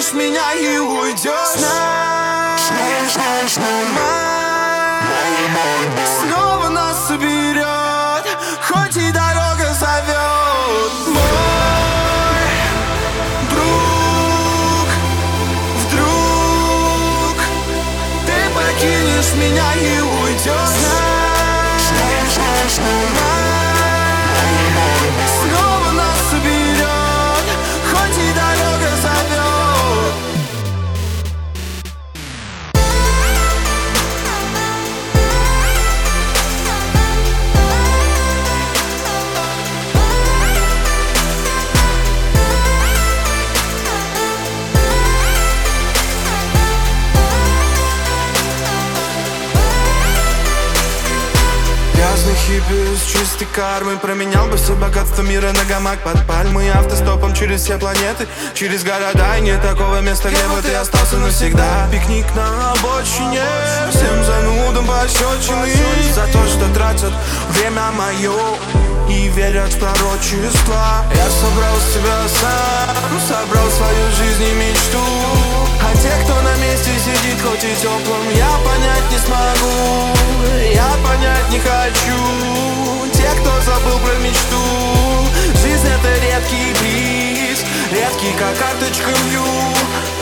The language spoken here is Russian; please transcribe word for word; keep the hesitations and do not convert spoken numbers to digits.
покинешь меня и уйдешь. Снова нас соберет, хоть и дорога зовет. Мой друг, вдруг ты покинешь меня и уйдешь. Снова нас соберет, хоть и дорога зовет. Хиппи с чистой кармой променял бы все богатство мира на гамак под пальмой. Автостопом через все планеты, через города. И нет такого места, где бы ты остался навсегда. Пикник на обочине, всем занудам пощечины за то, что тратят время мое и верят в пророчества. Я собрал себя сам, собрал свою жизнь и мечту. А те, кто на месте сидит, хоть и теплым, я понять не смогу, я понять не хочу. Те, кто забыл про мечту, жизнь это редкий приз, редкий как карточка Мью.